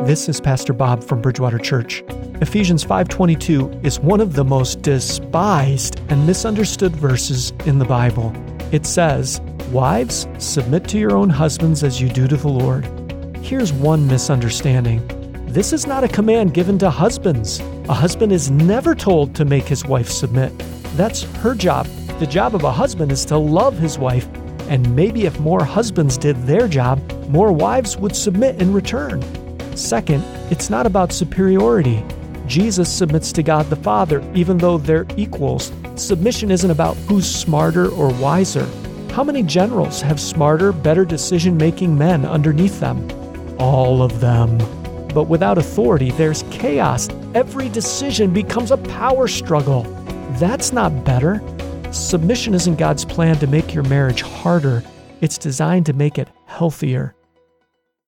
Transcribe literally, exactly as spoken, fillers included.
This is Pastor Bob from Bridgewater Church. Ephesians five twenty-two is one of the most despised and misunderstood verses in the Bible. It says, "Wives, submit to your own husbands as you do to the Lord." Here's one misunderstanding. This is not a command given to husbands. A husband is never told to make his wife submit. That's her job. The job of a husband is to love his wife, and maybe if more husbands did their job, more wives would submit in return. Second, it's not about superiority. Jesus submits to God the Father, even though they're equals. Submission isn't about who's smarter or wiser. How many generals have smarter, better decision-making men underneath them? All of them. But without authority, there's chaos. Every decision becomes a power struggle. That's not better. Submission isn't God's plan to make your marriage harder. It's designed to make it healthier.